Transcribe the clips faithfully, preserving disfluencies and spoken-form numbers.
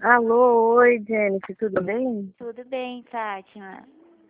Alô, oi, Jennifer, tudo bem? Tudo bem, Fátima.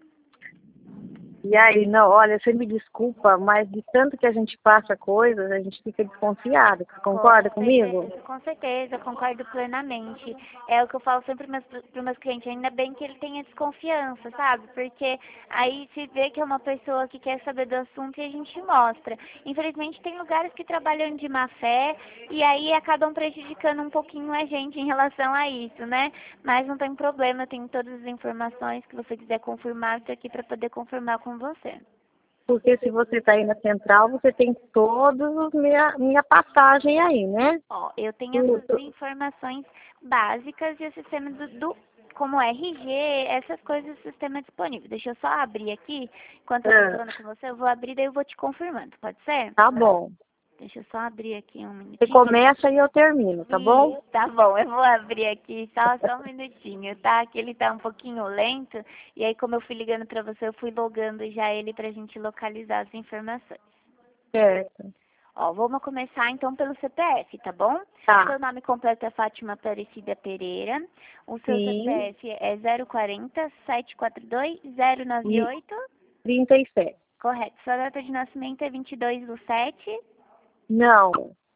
E aí, não, olha, você me desculpa, mas de tanto que a gente passa coisas, a gente fica desconfiado. Você concorda Com comigo? certeza, com certeza, concordo plenamente. É o que eu falo sempre para os meus clientes, ainda bem que ele tenha desconfiança, sabe? Porque aí se vê que é uma pessoa que quer saber do assunto e a gente mostra. Infelizmente tem lugares que trabalham de má fé e aí acabam prejudicando um pouquinho a gente em relação a isso, né? Mas não tem problema, eu tenho todas as informações que você quiser confirmar, estou aqui para poder confirmar com você. Porque se você está aí na central, você tem toda minha, minha passagem aí, né? Ó, eu tenho as suas Tudo. informações básicas e o sistema do, do como R G, essas coisas, o sistema é disponível. Deixa eu só abrir aqui, enquanto eu tô Ah, falando com você, eu vou abrir, daí eu vou te confirmando, pode ser? tá bom. Deixa eu só abrir aqui um Você minutinho. começa e eu termino, tá bom? Isso, tá bom, eu vou abrir aqui só, só um minutinho, tá? Que ele tá um pouquinho lento, e aí como eu fui ligando pra você, eu fui logando já ele pra gente localizar as informações. Certo. Ó, vamos começar então pelo C P F, tá bom? Tá. Seu nome completo é Fátima Aparecida Pereira. O seu Sim. C P F é zero quarenta, sete quatro dois, zero nove E oito. trinta e sete. Correto. Sua data de nascimento é vinte e dois do sete. Não.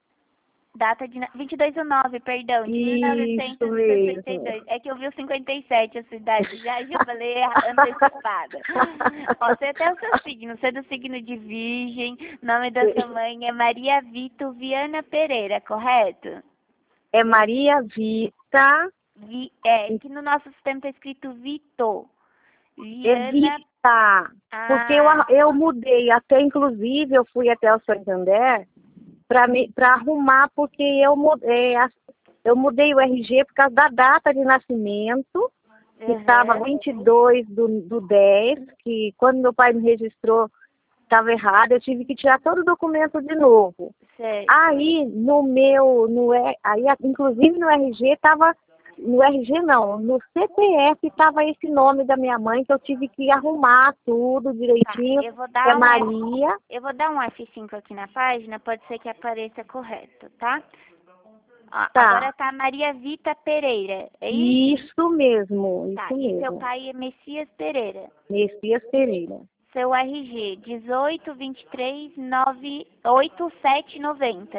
Data de na- vinte e dois do nove, perdão, de Isso mil novecentos e sessenta e dois. mesmo. É que eu vi o cinquenta e sete a cidade, já, já falei erra- antecipada. Ó, você até o seu signo, você é do signo de Virgem, nome da sua mãe é Maria Vito Viana Pereira, correto? É Maria Vita. Vi, é, que no nosso sistema está escrito Vito. É Viana. Vita. Porque eu, Ah, eu mudei, até inclusive eu fui até o Santander para para arrumar, porque eu mudei, a- eu mudei o R G por causa da data de nascimento, que estava uhum, vinte e dois do, do dez, que quando meu pai me registrou estava errado, eu tive que tirar todo o documento de novo. sei. Aí no meu, no, E- aí, inclusive no R G estava, no R G não, no C P F estava esse nome da minha mãe, que eu tive que arrumar tudo Tá, direitinho, eu vou que é dar um F, Maria. eu vou dar um F cinco aqui na página, pode ser que apareça correto, tá? Ó, agora Tá, tá Maria Vita Pereira, é isso? isso mesmo, Tá, isso e seu mesmo, pai é Messias Pereira. Messias Pereira. Seu R G, dezoito, vinte e três, nove, oito, sete, noventa.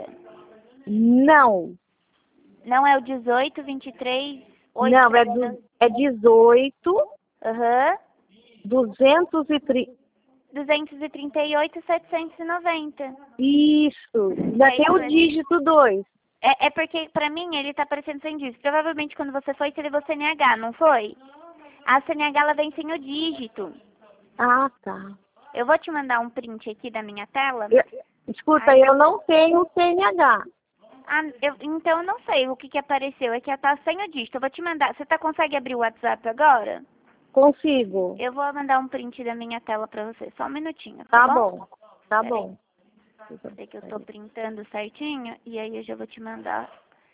Não, Não é o dezoito, vinte e três, oito, não, é, sete, do, é dezoito, aham. duzentos e trinta. duzentos e trinta e oito, setecentos e noventa. Isso, ainda É tem isso o mesmo. dígito dois. É, é porque, pra mim, ele tá aparecendo sem dígito. Provavelmente, quando você foi, você levou C N H, não foi? A C N H, ela vem sem o dígito. Ah, tá. Eu vou te mandar um print aqui da minha tela. Eu, escuta, Aí, eu não tenho C N H. ah, eu, então, eu não sei o que que apareceu. É que tá sem o dígito. Eu vou te mandar. Você tá, consegue abrir o WhatsApp agora? Consigo. Eu vou mandar um print da minha tela pra você. Só um minutinho, tá Tá bom? bom, tá Pera aí. bom. Sei que eu tô printando certinho. E aí eu já vou te mandar.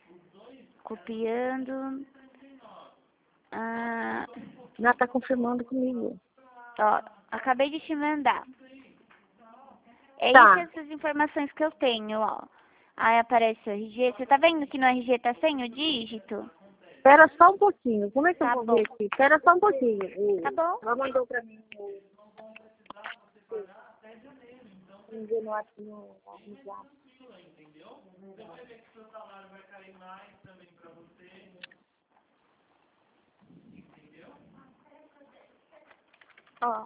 Copiando. Ah, Já tá confirmando comigo. ó, acabei de te mandar. É isso, Tá. essas informações que eu tenho, ó. Aí aparece o R G. Você tá vendo que no R G tá sem o dígito? Espera só um pouquinho. Como é que eu Tá vou bom. ver aqui? Espera só um pouquinho. Tá bom? Ela mandou pra mim. Um dia no WhatsApp, no WhatsApp. Ó.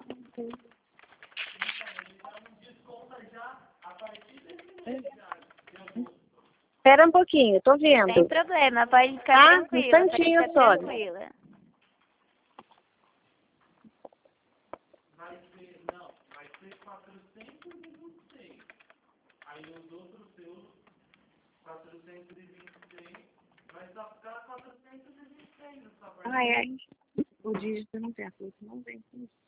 Espera um pouquinho, tô Sem vendo. problema, pode ficar Tá? Um tranquila, pode instantinho ficar só. tranquila. Ai, ai. O dígito não tem. A coisa não vem.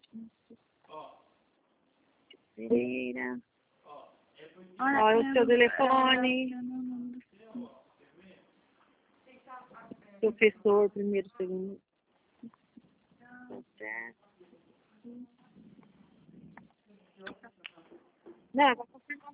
Pereira. Olha o seu telefone. Professor, primeiro, segundo. Não, vou confirmar.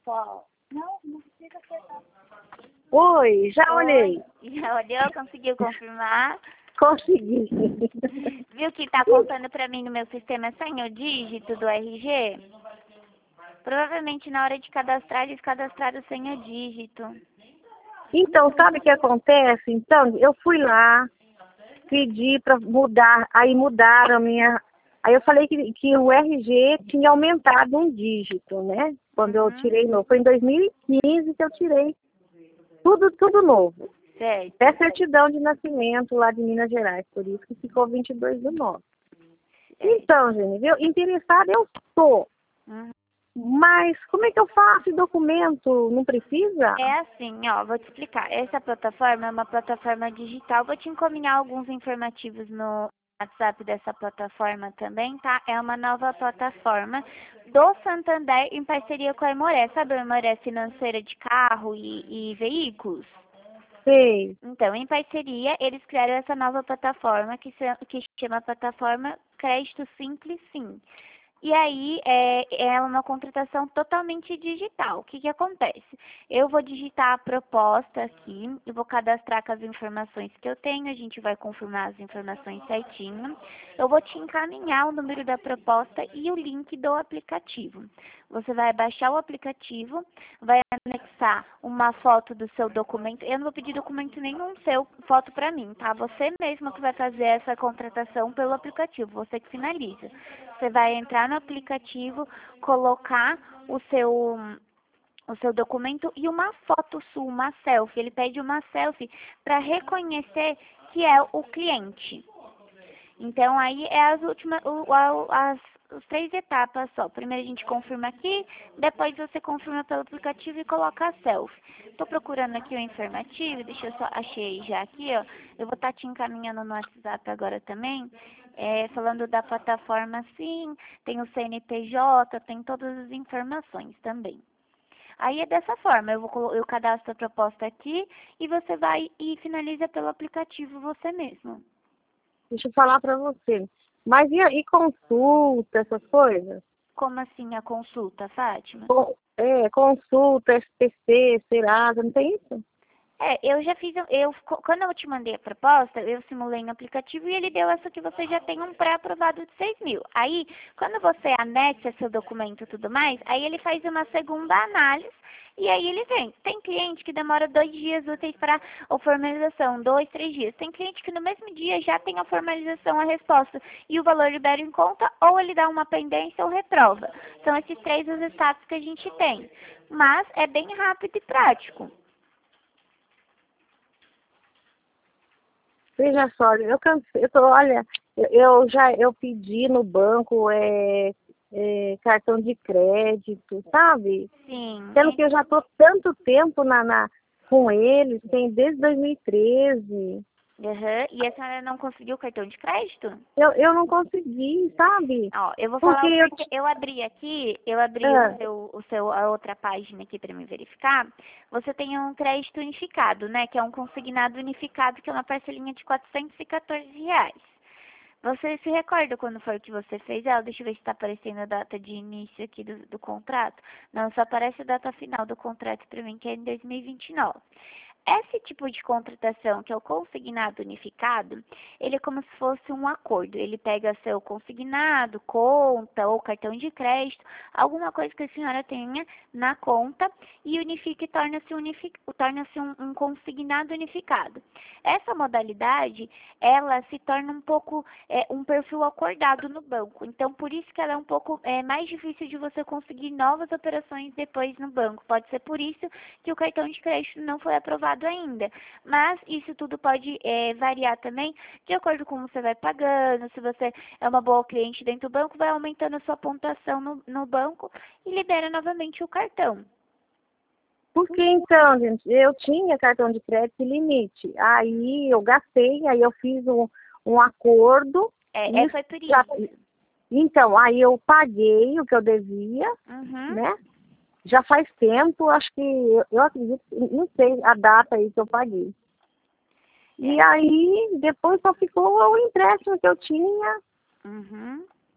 Não, não precisa ser não. Oi, já olhei. Oi, já olhou? Conseguiu confirmar? Consegui. Viu que tá contando pra mim no meu sistema sem o dígito do R G? Provavelmente na hora de cadastrar, eles cadastraram sem o dígito. Então, sabe o que acontece? Então, eu fui lá, pedi para mudar, aí mudaram a minha... Aí eu falei que, que o R G tinha aumentado um dígito, né? Quando Uhum. eu tirei novo. Foi em dois mil e quinze que eu tirei tudo, tudo novo. Certo. É certidão de nascimento lá de Minas Gerais, por isso que ficou vinte e dois do nove. Então, gente, viu? Interessada eu sou. Uhum. Mas como é que eu faço documento? Não precisa? É assim, ó, vou te explicar. Essa plataforma é uma plataforma digital. Vou te encaminhar alguns informativos no WhatsApp dessa plataforma também, tá? É uma nova plataforma do Santander em parceria com a Aimoré. Sabe a Aimoré Financeira de Carro e, e Veículos? Sei. Então, em parceria, eles criaram essa nova plataforma que se que chama plataforma Crédito Simples Sim. E aí, é, é uma contratação totalmente digital. O que que acontece? Eu vou digitar a proposta aqui, eu vou cadastrar com as informações que eu tenho, a gente vai confirmar as informações certinho. Eu vou te encaminhar o número da proposta e o link do aplicativo. Você vai baixar o aplicativo, vai anexar uma foto do seu documento. Eu não vou pedir documento nenhum seu, foto para mim, tá? Você mesmo que vai fazer essa contratação pelo aplicativo, você que finaliza. Você vai entrar no aplicativo, colocar o seu, o seu documento e uma foto sua, uma selfie. Ele pede uma selfie para reconhecer que é o cliente. Então, aí é as últimas, o, as, as três etapas só. Primeiro a gente confirma aqui, depois você confirma pelo aplicativo e coloca a selfie. Estou procurando aqui o informativo, deixa eu só, achei já aqui, ó. Eu vou estar te encaminhando no WhatsApp agora também, é, falando da plataforma sim, tem o C N P J, tem todas as informações também. Aí é dessa forma, eu, vou, eu cadastro a proposta aqui e você vai e finaliza pelo aplicativo você mesmo. Deixa eu falar para você. Mas e, e consulta, essas coisas? Como assim a consulta, Fátima? Com, é, consulta, S P C, Serasa, não tem isso? É, eu já fiz, eu, quando eu te mandei a proposta, eu simulei no aplicativo e ele deu essa que você já tem um pré-aprovado de seis mil. Aí, quando você anexa seu documento e tudo mais, aí ele faz uma segunda análise e aí ele vem. Tem cliente que demora dois dias úteis para a formalização, dois, três dias. Tem cliente que no mesmo dia já tem a formalização, a resposta e o valor libera em conta, ou ele dá uma pendência ou reprova. São esses três os status que a gente tem. Mas é bem rápido e prático. Veja só, eu cansei, eu tô, olha, eu, eu já eu pedi no banco é, é, cartão de crédito, sabe? Sim. Sendo que eu já tô tanto tempo na, na, com eles, tem desde dois mil e treze. Uhum. E a senhora não conseguiu o cartão de crédito? Eu, eu não consegui, sabe? Ó, eu vou Porque falar eu... porque eu abri aqui, eu abri Ah, o seu, o seu, a outra página aqui para me verificar. Você tem um crédito unificado, né? Que é um consignado unificado, que é uma parcelinha de quatrocentos e quatorze reais. Você se recorda quando foi que você fez ela? Deixa eu ver se está aparecendo a data de início aqui do, do contrato. Não, só aparece a data final do contrato para mim, que é em dois mil e vinte e nove. Esse tipo de contratação, que é o consignado unificado, ele é como se fosse um acordo. Ele pega seu consignado, conta ou cartão de crédito, alguma coisa que a senhora tenha na conta e unifica e torna-se unific... torna-se um, um consignado unificado. Essa modalidade, ela se torna um pouco é, um perfil acordado no banco. Então, por isso que ela é um pouco é, mais difícil de você conseguir novas operações depois no banco. Pode ser por isso que o cartão de crédito não foi aprovado ainda, mas isso tudo pode é, variar também de acordo com como você vai pagando, se você é uma boa cliente dentro do banco, vai aumentando a sua pontuação no, no banco e libera novamente o cartão. porque então, gente, eu tinha cartão de crédito limite, aí eu gastei, aí eu fiz um, um acordo. É, é foi por isso. Já, então, aí eu paguei o que eu devia, Uhum. né? Já faz tempo, acho que, eu, eu acredito, não sei a data aí que eu paguei. É. E aí, depois só ficou o empréstimo que eu tinha. Uhum.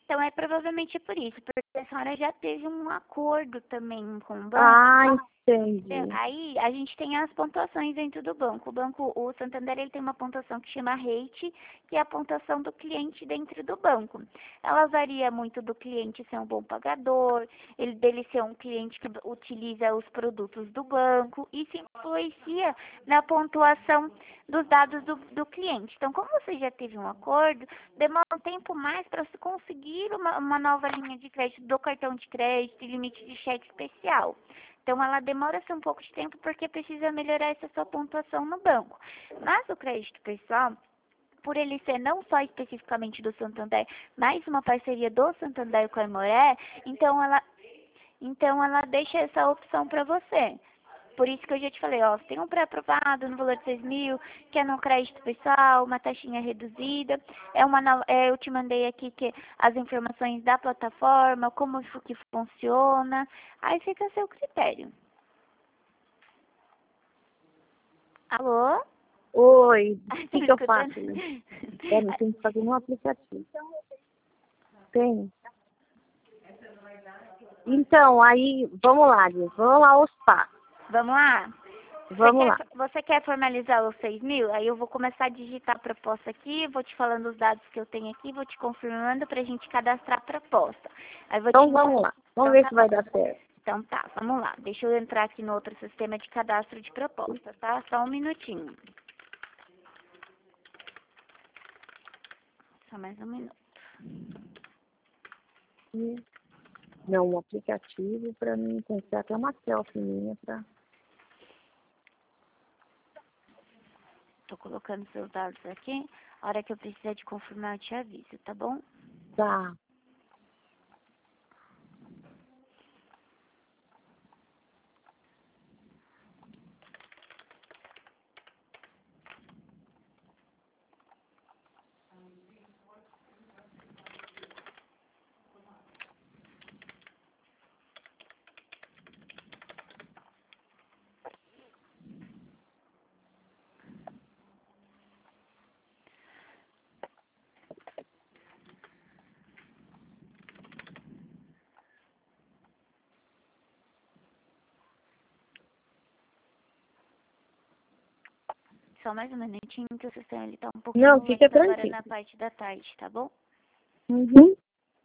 Então é provavelmente por isso, porque a senhora já teve um acordo também com o banco. Ah, Entendeu? entendi. Aí a gente tem as pontuações dentro do banco. O banco, o Santander, ele tem uma pontuação que chama rate, que é a pontuação do cliente dentro do banco. Ela varia muito do cliente ser um bom pagador, ele dele ser um cliente que utiliza os produtos do banco, e isso influencia na pontuação dos dados do, do cliente. Então, como você já teve um acordo, demora um tempo mais para você conseguir uma, uma nova linha de crédito do cartão de crédito e limite de cheque especial. Então, ela demora-se um pouco de tempo porque precisa melhorar essa sua pontuação no banco. Mas o crédito pessoal, por ele ser não só especificamente do Santander, mas uma parceria do Santander com a Aimoré, então ela, então ela deixa essa opção para você. Por isso que eu já te falei, ó, tem um pré-aprovado no valor de seis mil, que é no crédito pessoal, uma taxinha reduzida. É uma nova, é, eu te mandei aqui que as informações da plataforma, como isso que funciona. Aí fica a seu critério. Alô? Oi, o Tá que, me que eu escutando? faço, né? É, não tem que fazer no aplicativo. Tem. Então, aí, vamos lá, Liz, vamos lá aos passos. Vamos lá? Você Vamos quer, lá. você quer formalizar os seis mil? Aí eu vou começar a digitar a proposta aqui, vou te falando os dados que eu tenho aqui, vou te confirmando pra gente cadastrar a proposta. Aí vou Então, te... vamos lá. Vamos Então ver tá se vai bom. dar certo. Então tá, vamos lá. Deixa eu entrar aqui no outro sistema de cadastro de proposta, tá? Só um minutinho. Só mais um minuto. Não, um aplicativo para mim tem que ser até uma selfie minha para. Tô colocando seus dados aqui. A hora que eu precisar de confirmar, eu te aviso, tá bom? Tá. Só mais um minutinho que o sistema ele tá um pouquinho Não, fica lento agora tranquilo. na parte da tarde, tá bom? Uhum.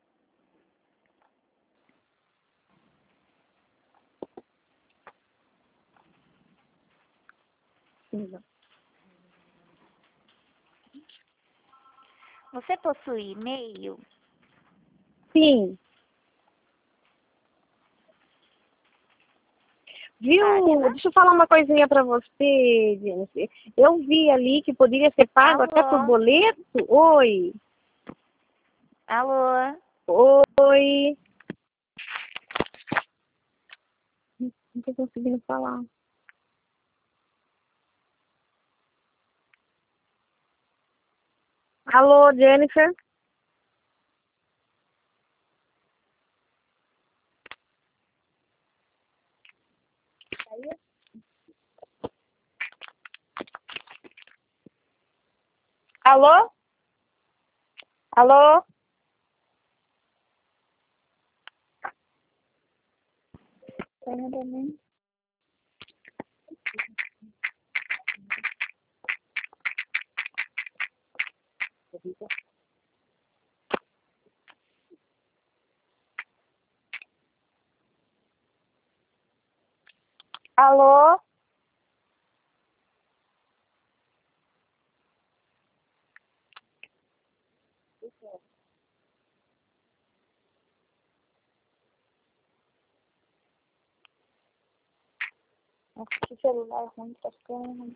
Você possui e-mail? Sim. Viu? Deixa eu falar uma coisinha para você, Jennifer. Eu vi ali que poderia ser pago até por Alô? boleto. Oi. Alô? Oi. Não tô conseguindo falar. Alô, Jennifer? Alô? Alô? Alô? Nossa, que celular ruim, tá ficando.